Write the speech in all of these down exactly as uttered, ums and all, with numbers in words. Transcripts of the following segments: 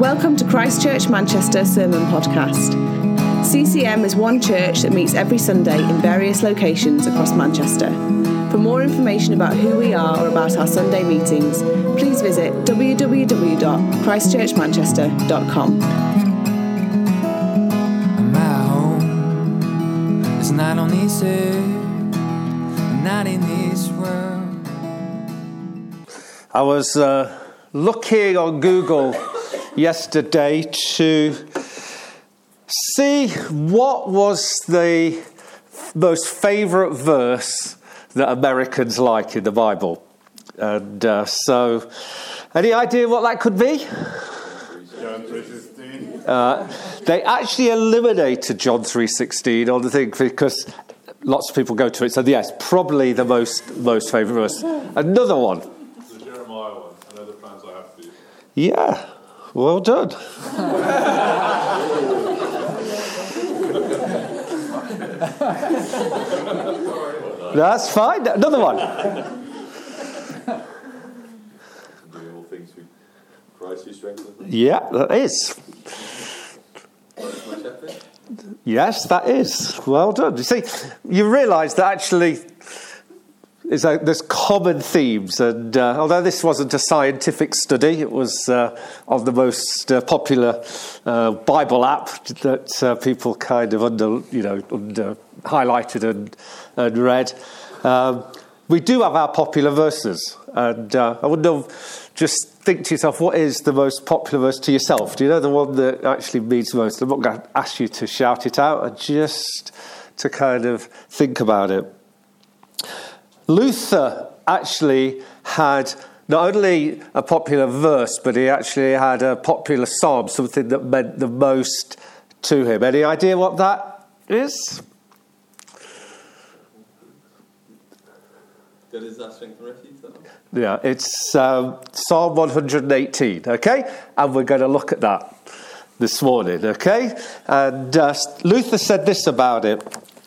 Welcome to Christchurch Manchester Sermon Podcast. C C M is one church that meets every Sunday in various locations across Manchester. For more information about who we are or about our Sunday meetings, please visit w w w dot christchurch manchester dot com. My home is not on this earth, not in this world. I was uh, looking on Google yesterday to see what was the most favourite verse that Americans like in the Bible. And uh, so, any idea what that could be? John three sixteen. Uh, they actually eliminated John three sixteen on the thing because lots of people go to it. So yes, probably the most most favourite verse. Another one. The Jeremiah one. I know the plans I have for you. Yeah, well done. That's fine. Another one. Doing all things through Christ who strengthens me. Yeah, that is. My shepherd. Yes, that is. Well done. You see, you realise that actually is a, there's common themes, and uh, although this wasn't a scientific study, it was uh, on the most uh, popular uh, Bible app that uh, people kind of under, you know, under highlighted and and read. Um, we do have our popular verses, and uh, I wonder, just think to yourself, what is the most popular verse to yourself? Do you know the one that actually means most? I'm not going to ask you to shout it out, and just to kind of think about it. Luther actually had not only a popular verse, but he actually had a popular psalm, something that meant the most to him. Any idea what that is? God is our strength and refuge. Yeah, it's um, Psalm one hundred eighteen, okay? And we're going to look at that this morning, okay? And uh, Luther said this about it.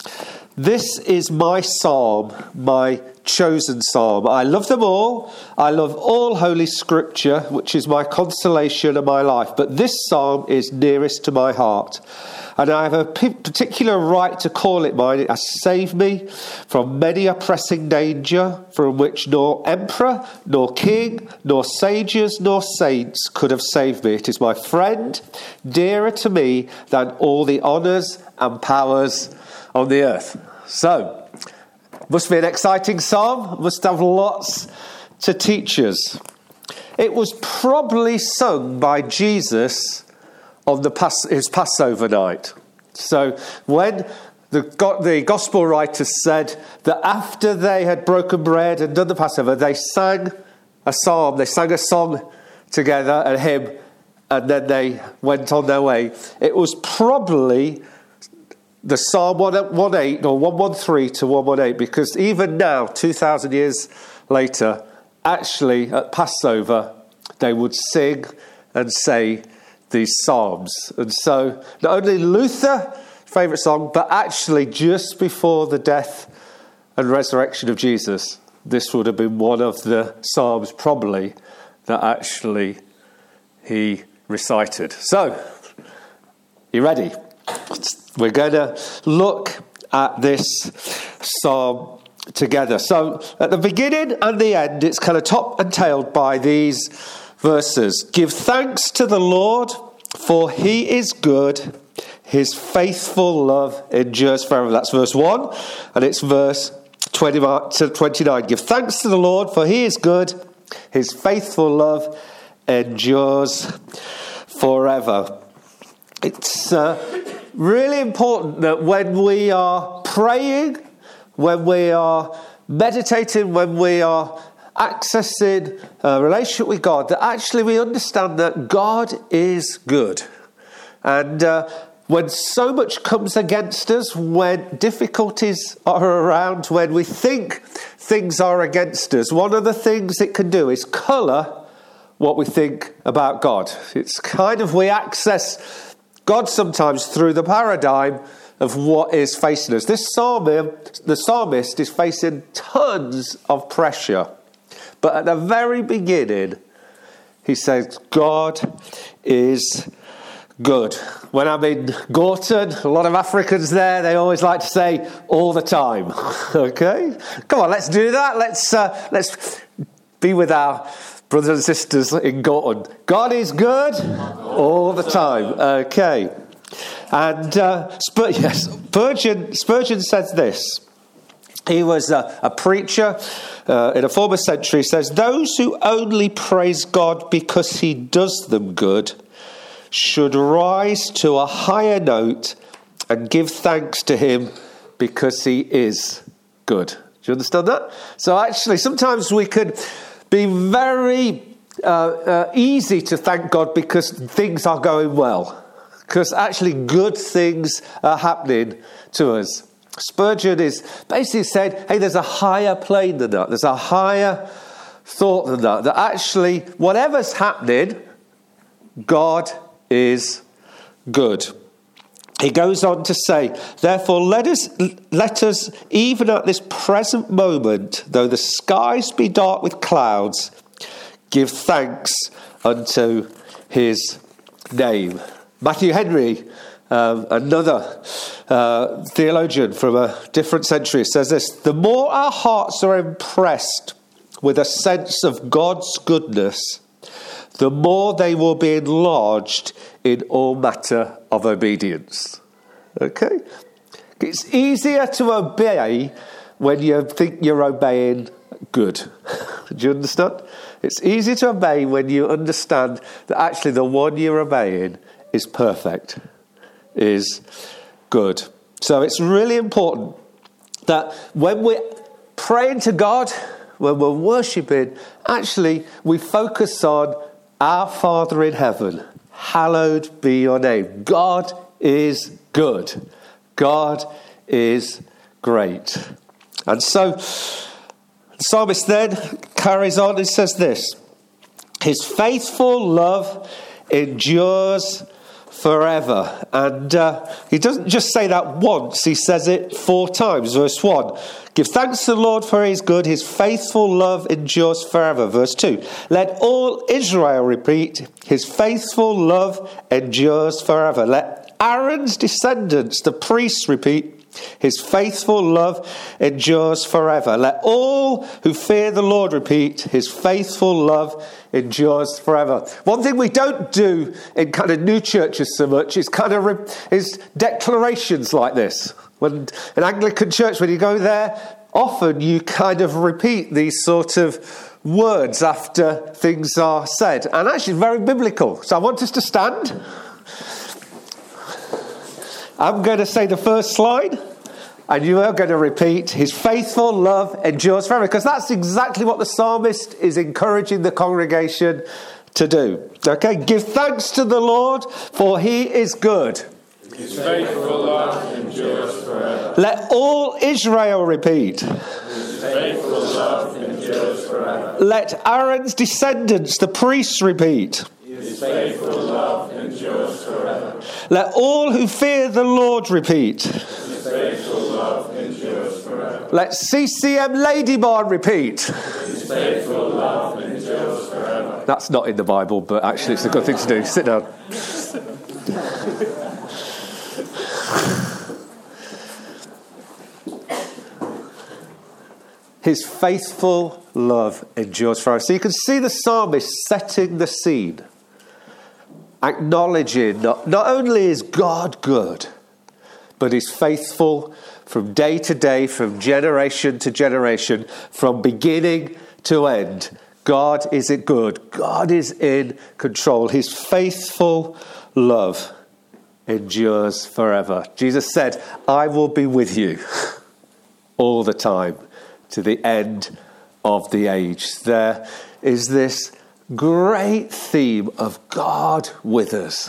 This is my psalm, my chosen psalm. I love them all. I love all Holy Scripture, which is my consolation and my life. But this psalm is nearest to my heart. And I have a particular right to call it mine. It has saved me from many a pressing danger, from which nor emperor, nor king, nor sages, nor saints could have saved me. It is my friend, dearer to me than all the honours and powers on the earth. So, must be an exciting psalm. Must have lots to teach us. It was probably sung by Jesus on the Pas- his Passover night. So when the, the gospel writers said that after they had broken bread and done the Passover, they sang a psalm, they sang a song together, a hymn, and then they went on their way. It was probably the Psalm one eighteen or one thirteen to one eighteen, because even now, two thousand years later, actually at Passover, they would sing and say these psalms. And so not only Luther, favourite song, but actually just before the death and resurrection of Jesus, this would have been one of the psalms probably that actually he recited. So, you ready? We're going to look at this psalm together. So at the beginning and the end, it's kind of top and tailed by these verses. Give thanks to the Lord, for he is good. His faithful love endures forever. That's verse one. And it's verse twenty to twenty-nine. Give thanks to the Lord, for he is good. His faithful love endures forever. It's uh, really important that when we are praying, when we are meditating, when we are accessing a relationship with God, that actually we understand that God is good. And uh, when so much comes against us, when difficulties are around, when we think things are against us, one of the things it can do is colour what we think about God. It's kind of, we access God sometimes through the paradigm of what is facing us. This psalmist, the psalmist is facing tons of pressure. But at the very beginning, he says, God is good. When I'm in Gorton, a lot of Africans there, they always like to say all the time. Okay? Come on, let's do that. Let's uh, let's be with our brothers and sisters in Gorton. God is good all the time. Okay. And uh, Spur- yes, Spurgeon, Spurgeon says this. He was a, a preacher uh, in a former century. He says, those who only praise God because he does them good should rise to a higher note and give thanks to him because he is good. Do you understand that? So actually, sometimes we could be very uh, uh, easy to thank God because things are going well. Because actually good things are happening to us. Spurgeon is basically said, hey, there's a higher plane than that. There's a higher thought than that. That actually, whatever's happening, God is good. He goes on to say, therefore, let us, let us, even at this present moment, though the skies be dark with clouds, give thanks unto his name. Matthew Henry, um, another uh, theologian from a different century, says this: the more our hearts are impressed with a sense of God's goodness, the more they will be enlarged in all matter of obedience. Okay? It's easier to obey when you think you're obeying good. Do you understand? It's easier to obey when you understand that actually the one you're obeying is perfect, is good. So it's really important that when we're praying to God, when we're worshipping, actually we focus on our Father in heaven, hallowed be your name. God is good. God is great. And so the psalmist then carries on and says this: his faithful love endures forever. And uh, he doesn't just say that once, he says it four times. Verse one, give thanks to the Lord for he is good, his faithful love endures forever. Verse two, let all Israel repeat, his faithful love endures forever. Let Aaron's descendants, the priests, repeat, his faithful love endures forever. Let all who fear the Lord repeat, his faithful love endures forever. One thing we don't do in kind of new churches so much is kind of re- is declarations like this. When in Anglican church, when you go there, often you kind of repeat these sort of words after things are said, and actually very biblical. So I want us to stand. I'm going to say the first slide, and you are going to repeat, his faithful love endures forever, because that's exactly what the psalmist is encouraging the congregation to do. Okay, give thanks to the Lord, for he is good. His faithful love endures forever. Let all Israel repeat, His faithful love endures forever. let Aaron's descendants, the priests, repeat, His faithful love endures forever. let all who fear the Lord repeat, His faithful love endures forever. let C C M Ladybarn repeat. His faithful love endures forever. That's not in the Bible, but actually it's a good thing to do. Sit down. His faithful love endures forever. So you can see the psalmist setting the scene, acknowledging not, not only is God good, but he's faithful from day to day, from generation to generation, from beginning to end. God is good. God is in control. His faithful love endures forever. Jesus said, I will be with you all the time to the end of the age. There is this great theme of God with us.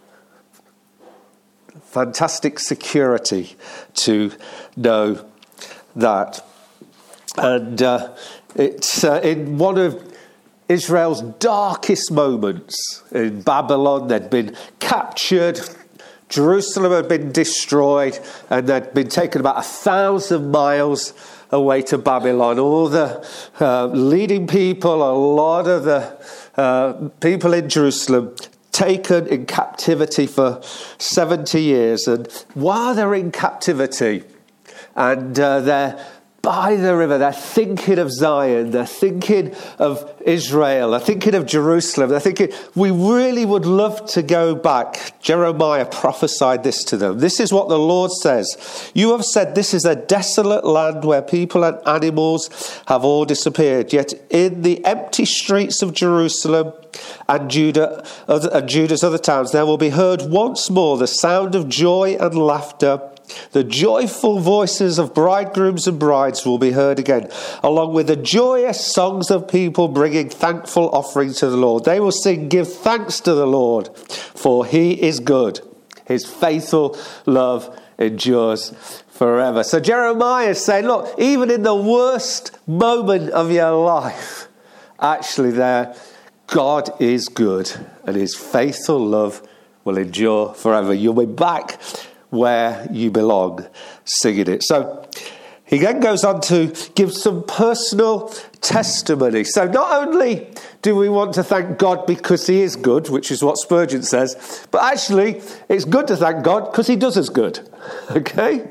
Fantastic security to know that. And uh, it's uh, in one of Israel's darkest moments in Babylon. They'd been captured. Jerusalem had been destroyed, and they'd been taken about a thousand miles away to Babylon. All the uh, leading people, a lot of the uh, people in Jerusalem, taken in captivity for seventy years. And while they're in captivity and uh, they're by the river, they're thinking of Zion, they're thinking of Israel, they're thinking of Jerusalem, they're thinking, we really would love to go back. Jeremiah prophesied this to them. This is what the Lord says. You have said this is a desolate land where people and animals have all disappeared. Yet in the empty streets of Jerusalem and Judah and Judah's other towns, there will be heard once more the sound of joy and laughter. The joyful voices of bridegrooms and brides will be heard again, along with the joyous songs of people bringing thankful offerings to the Lord. They will sing, give thanks to the Lord, for he is good. His faithful love endures forever. So Jeremiah is saying, look, even in the worst moment of your life, actually there, God is good and his faithful love will endure forever. You'll be back where you belong, singing it. So he then goes on to give some personal testimony. So not only do we want to thank God because he is good, which is what Spurgeon says, but actually it's good to thank God because he does us good. Okay?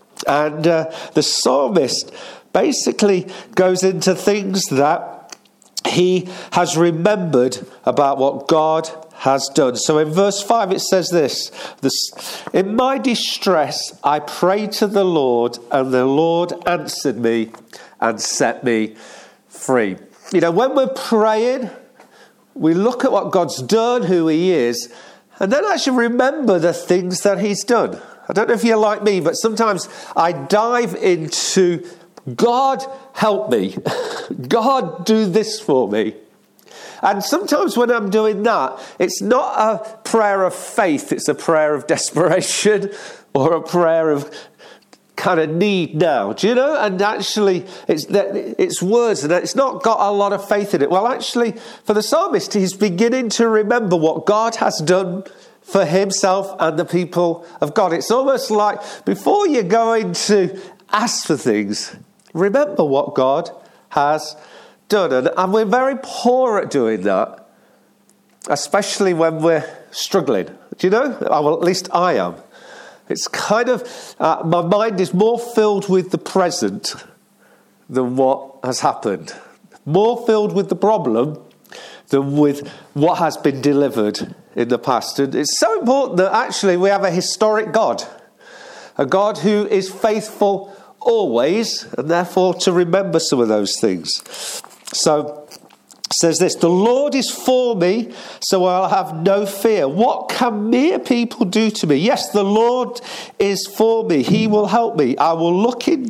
And uh, the psalmist basically goes into things that he has remembered about what God has done. So in verse five it says this, this, in my distress I prayed to the Lord, and the Lord answered me and set me free. You know, when we're praying, we look at what God's done, who he is, and then actually remember the things that he's done. I don't know if you're like me, but sometimes I dive into, God help me, God do this for me. And sometimes when I'm doing that, it's not a prayer of faith, it's a prayer of desperation or a prayer of kind of need now. Do you know? And actually, it's it's words and it's not got a lot of faith in it. Well, actually, for the psalmist, he's beginning to remember what God has done for himself and the people of God. It's almost like before you're going to ask for things, remember what God has done. And, and we're very poor at doing that, especially when we're struggling. Do you know? Well, at least I am. It's kind of, uh, my mind is more filled with the present than what has happened. More filled with the problem than with what has been delivered in the past. And it's so important that actually we have a historic God. A God who is faithful always, and therefore to remember some of those things. So it says this, the Lord is for me, so I'll have no fear. What can mere people do to me? Yes, the Lord is for me. He will help me. I will look in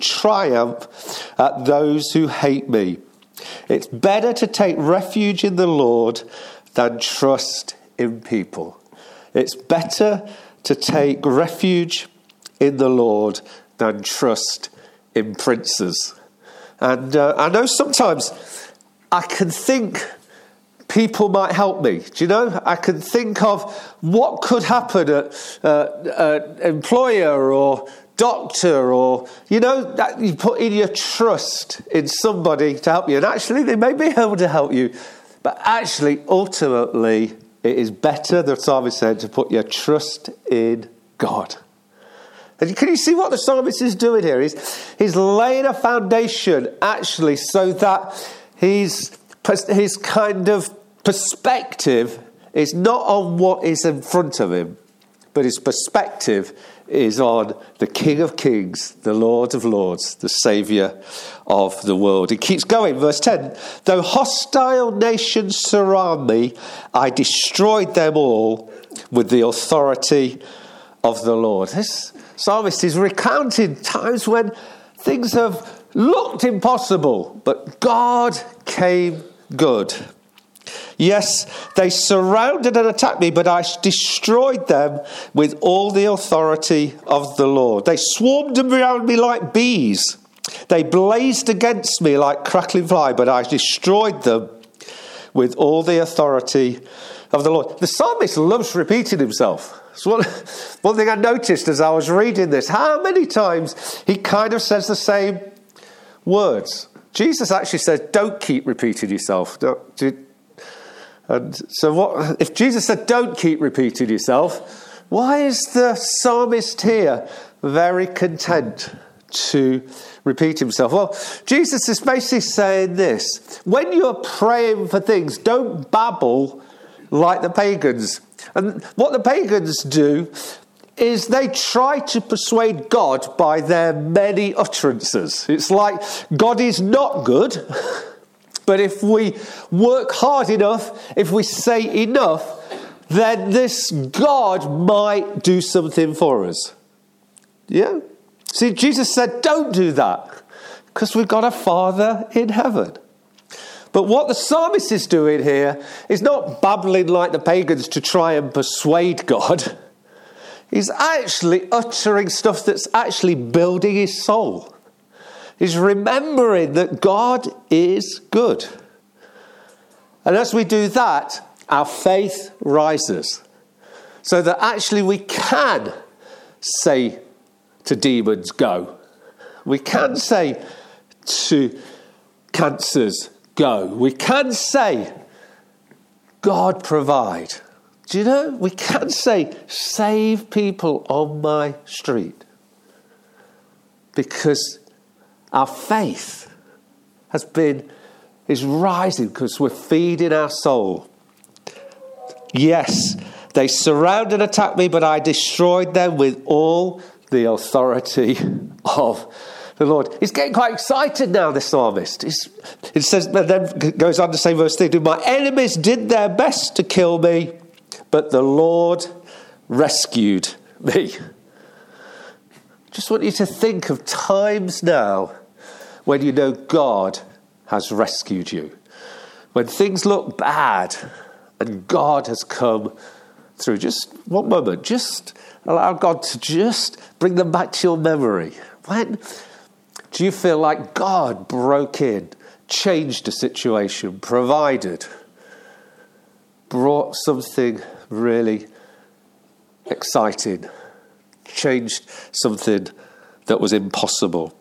triumph at those who hate me. It's better to take refuge in the Lord than trust in people. It's better to take refuge in the Lord than trust in princes. And uh, I know sometimes I can think people might help me. Do you know? I can think of what could happen at uh, an employer or doctor, or, you know, that you put in your trust in somebody to help you. And actually, they may be able to help you. But actually, ultimately, it is better, the psalmist said, to put your trust in God. And can you see what the psalmist is doing here? He's, he's laying a foundation, actually, so that His, his kind of perspective is not on what is in front of him, but his perspective is on the King of Kings, the Lord of Lords, the Saviour of the world. It keeps going, verse ten. Though hostile nations surround me, I destroyed them all with the authority of the Lord. This psalmist is recounting times when things have looked impossible, but God came good. Yes, they surrounded and attacked me, but I destroyed them with all the authority of the Lord. They swarmed around me like bees. They blazed against me like crackling fly, but I destroyed them with all the authority of the Lord. The psalmist loves repeating himself. It's one, one thing I noticed as I was reading this, how many times he kind of says the same words. Jesus actually says, don't keep repeating yourself. Don't, do, and so what? If Jesus said, don't keep repeating yourself, why is the psalmist here very content to repeat himself? Well, Jesus is basically saying this. When you're praying for things, don't babble like the pagans. And what the pagans do is they try to persuade God by their many utterances. It's like God is not good, but if we work hard enough, if we say enough, then this God might do something for us. Yeah? See, Jesus said, don't do that, because we've got a Father in heaven. But what the psalmist is doing here is not babbling like the pagans to try and persuade God. He's actually uttering stuff that's actually building his soul. He's remembering that God is good. And as we do that, our faith rises. So that actually we can say to demons, go. We can say to cancers, go. We can say, God provide. Do you know? We can say, save people on my street. Because our faith has been, is rising because we're feeding our soul. Yes, they surrounded and attacked me, but I destroyed them with all the authority of the Lord. He's getting quite excited now, the psalmist. He's, it says, and then goes on to say, verse three, my enemies did their best to kill me, but the Lord rescued me. Just want you to think of times now when you know God has rescued you. When things look bad and God has come through. Just one moment. Just allow God to just bring them back to your memory. When do you feel like God broke in, changed a situation, provided, brought something really exciting, changed something that was impossible?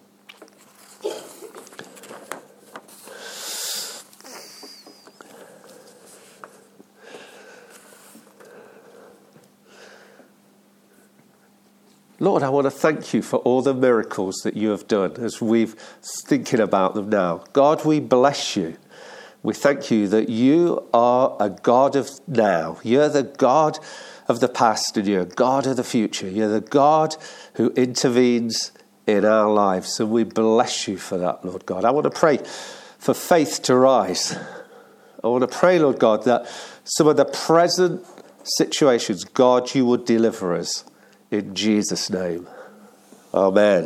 Lord, I want to thank you for all the miracles that you have done as we've thinking about them now. God, we bless you. We thank you that you are a God of now. You're the God of the past and you're a God of the future. You're the God who intervenes in our lives. And we bless you for that, Lord God. I want to pray for faith to rise. I want to pray, Lord God, that some of the present situations, God, you would deliver us. In Jesus' name. Amen.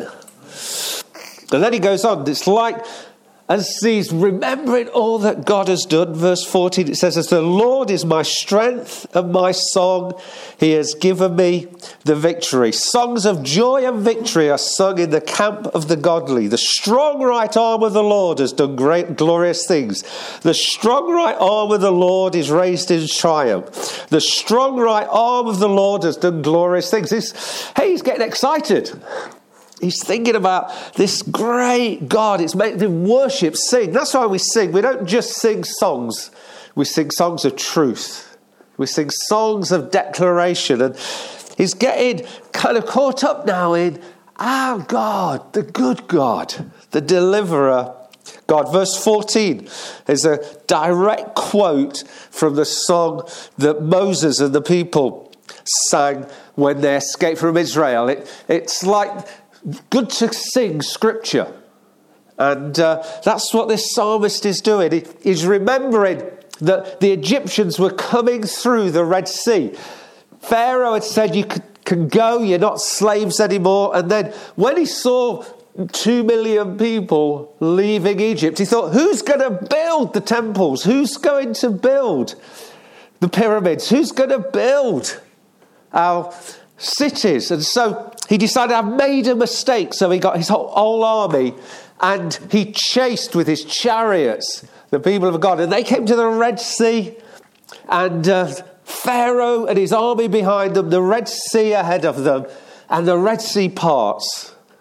And then he goes on. It's like, as he's remembering all that God has done, verse fourteen, it says, as the Lord is my strength and my song, he has given me the victory. Songs of joy and victory are sung in the camp of the godly. The strong right arm of the Lord has done great, glorious things. The strong right arm of the Lord is raised in triumph. The strong right arm of the Lord has done glorious things. He's, hey, he's getting excited. He's thinking about this great God. It's making him worship, sing. That's why we sing. We don't just sing songs. We sing songs of truth. We sing songs of declaration. And he's getting kind of caught up now in our God, the good God, the deliverer God. Verse fourteen is a direct quote from the song that Moses and the people sang when they escaped from Israel. It, it's like good to sing scripture. And uh, that's what this psalmist is doing. He, he's remembering that the Egyptians were coming through the Red Sea. Pharaoh had said, you can go, you're not slaves anymore. And then when he saw two million people leaving Egypt, he thought, who's going to build the temples? Who's going to build the pyramids? Who's going to build our cities? And so he decided, I've made a mistake. So he got his whole, whole army and he chased with his chariots the people of God. And they came to the Red Sea, and uh, Pharaoh and his army behind them, the Red Sea ahead of them, and the Red Sea parts.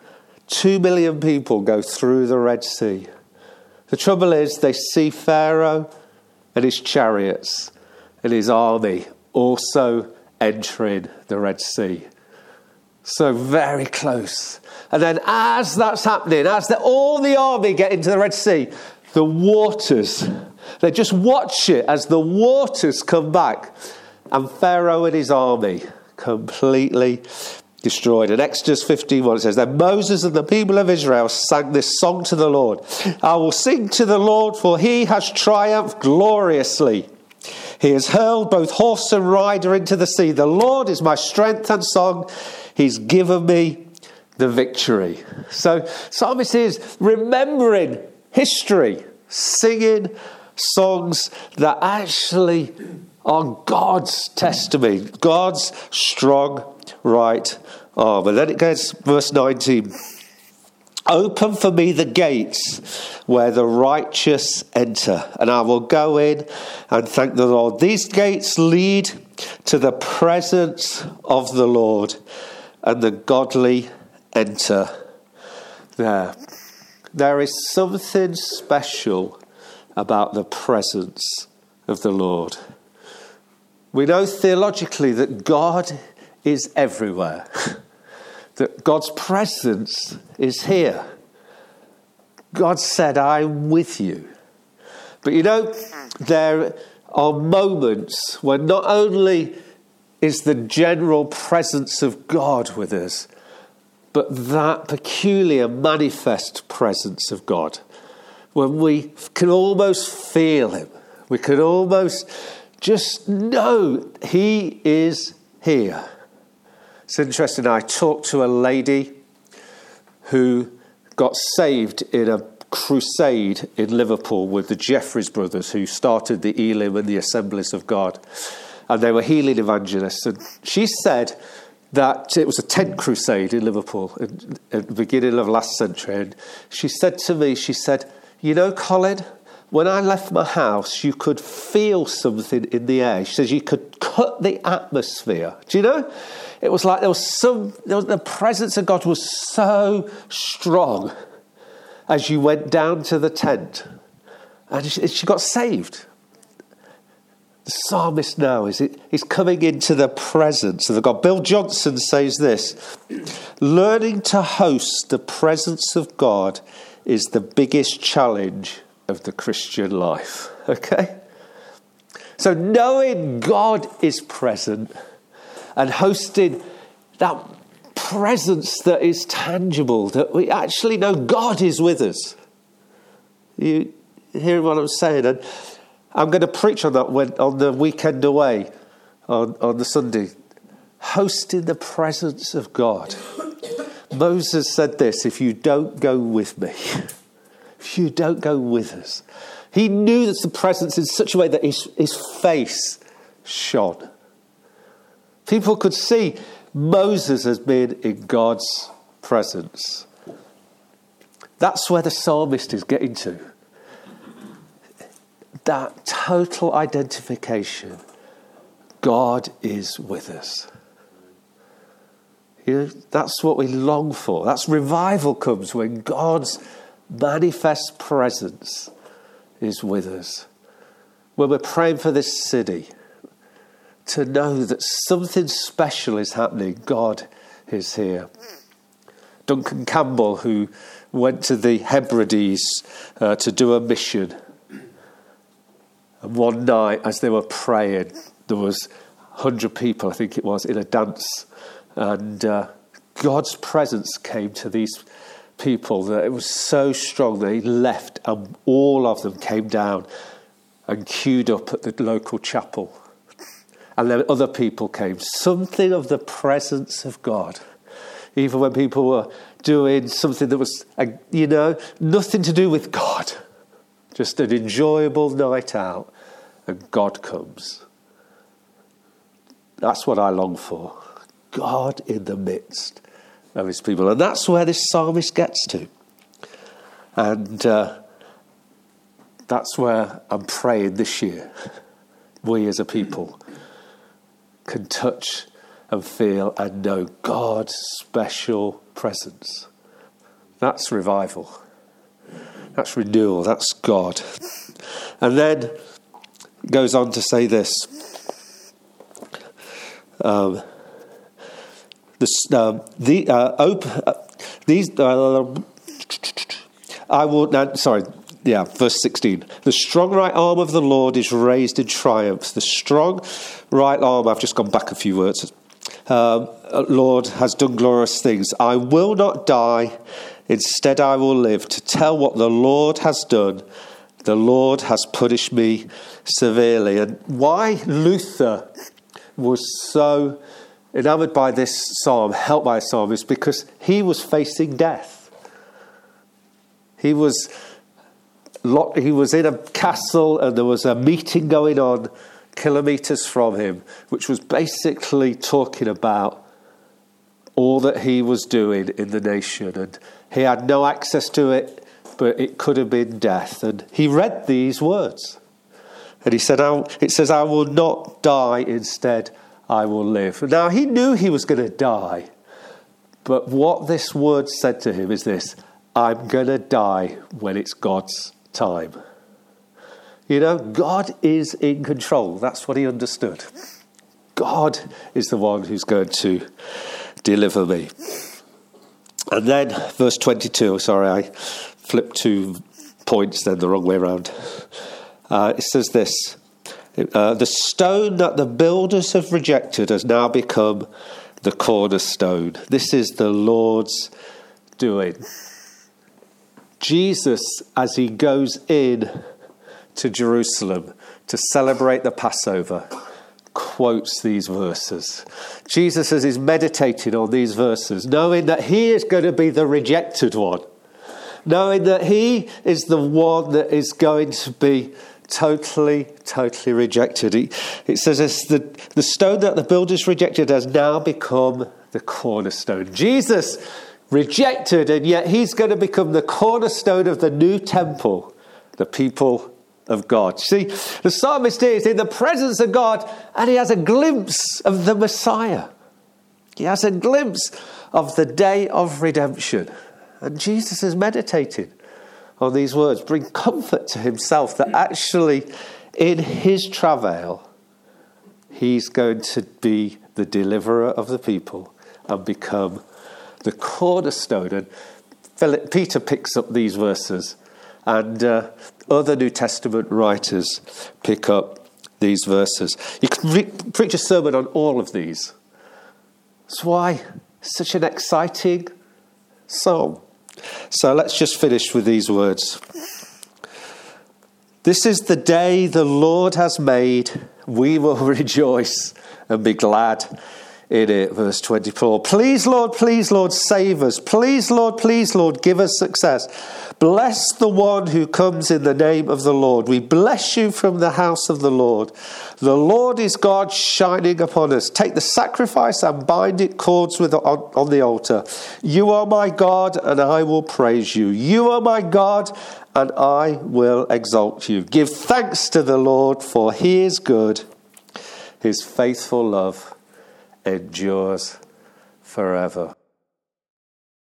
Two million people go through the Red Sea. The trouble is they see Pharaoh and his chariots and his army also entering the Red Sea. So very close. And then as that's happening, as the, all the army get into the Red Sea, the waters, they just watch it as the waters come back. And Pharaoh and his army completely destroyed. In Exodus fifteen one it says, then Moses and the people of Israel sang this song to the Lord. I will sing to the Lord, for he has triumphed gloriously. He has hurled both horse and rider into the sea. The Lord is my strength and song. He's given me the victory. So psalmist is remembering history, singing songs that actually are God's testimony, God's strong right arm. And then it goes, verse nineteen. Open for me the gates where the righteous enter, and I will go in and thank the Lord. These gates lead to the presence of the Lord, and the godly enter there. There is something special about the presence of the Lord. We know theologically that God is everywhere, that God's presence is here. God said, I'm with you. But you know, there are moments when not only is the general presence of God with us, but that peculiar manifest presence of God, when we can almost feel him, we can almost just know he is here. It's interesting, I talked to a lady who got saved in a crusade in Liverpool with the Jeffreys brothers, who started the Elim and the Assemblies of God. And they were healing evangelists. And she said that it was a tent crusade in Liverpool at, at the beginning of last century. And she said to me, she said, you know, Colin, when I left my house, you could feel something in the air. She says you could cut the atmosphere. Do you know? It was like there was some, there was, the presence of God was so strong as you went down to the tent. And she, she got saved. The psalmist now is it, he's coming into the presence of God. Bill Johnson says this: learning to host the presence of God is the biggest challenge of the Christian life. Okay? So knowing God is present and hosting that presence that is tangible, that we actually know God is with us. You hear what I'm saying? And I'm going to preach on that when, on the weekend away, on, on the Sunday. Hosting the presence of God. Moses said this, if you don't go with me, if you don't go with us. He knew that the presence in such a way that his, his face shone. People could see Moses as being in God's presence. That's where the psalmist is getting to. That total identification. God is with us. You know, that's what we long for. That's revival comes when God's manifest presence is with us. When we're praying for this city, to know that something special is happening. God is here. Duncan Campbell, who went to the Hebrides uh, to do a mission, and one night as they were praying, there was a hundred people, I think it was, in a dance, and uh, God's presence came to these people that it was so strong that he left, and all of them came down and queued up at the local chapel. And then other people came. Something of the presence of God. Even when people were doing something that was, you know, nothing to do with God. Just an enjoyable night out. And God comes. That's what I long for. God in the midst of his people. And that's where this psalmist gets to. And uh, that's where I'm praying this year. We as a people can touch and feel and know God's special presence. That's revival. That's renewal. That's God. And then goes on to say this. Um, this um, the uh, open uh, these. Uh, I will. No, sorry. Yeah, verse sixteen. The strong right arm of the Lord is raised in triumph. The strong right arm. I've just gone back a few words. Um, Lord has done glorious things. I will not die. Instead, I will live to tell what the Lord has done. The Lord has punished me severely. And why Luther was so enamored by this psalm, helped by a psalm, is because he was facing death. He was he was in a castle and there was a meeting going on kilometres from him, which was basically talking about all that he was doing in the nation. And he had no access to it, but it could have been death. And he read these words. And he said, it says, I will not die, instead I will live. Now, he knew he was going to die. But what this word said to him is this: I'm going to die when it's God's time. You know, God is in control. That's what he understood. God is the one who's going to deliver me. And then verse twenty-two, sorry, I flipped two points then the wrong way around. Uh, it says this, uh, the stone that the builders have rejected has now become the cornerstone. This is the Lord's doing. Jesus, as he goes in to Jerusalem to celebrate the Passover, quotes these verses. Jesus, as he's meditating on these verses, knowing that he is going to be the rejected one, knowing that he is the one that is going to be totally, totally rejected. He, it says this, the, the stone that the builders rejected has now become the cornerstone. Jesus rejected, and yet he's going to become the cornerstone of the new temple, the people of God. See, the psalmist is in the presence of God and he has a glimpse of the Messiah. He has a glimpse of the day of redemption. And Jesus is meditating on these words, bring comfort to himself that actually in his travail, he's going to be the deliverer of the people and become the cornerstone. And Philip, Peter picks up these verses, and uh, other New Testament writers pick up these verses. You can re- preach a sermon on all of these. That's why it's such an exciting psalm. So let's just finish with these words. This is the day the Lord has made. We will rejoice and be glad in it. Verse twenty-four. Please, Lord, please, Lord, save us. Please, Lord, please, Lord, give us success. Bless the one who comes in the name of the Lord. We bless you from the house of the Lord. The Lord is God shining upon us. Take the sacrifice and bind it cords with on, on the altar. You are my God, and I will praise you. You are my God, and I will exalt you. Give thanks to the Lord, for he is good. His faithful love endures forever.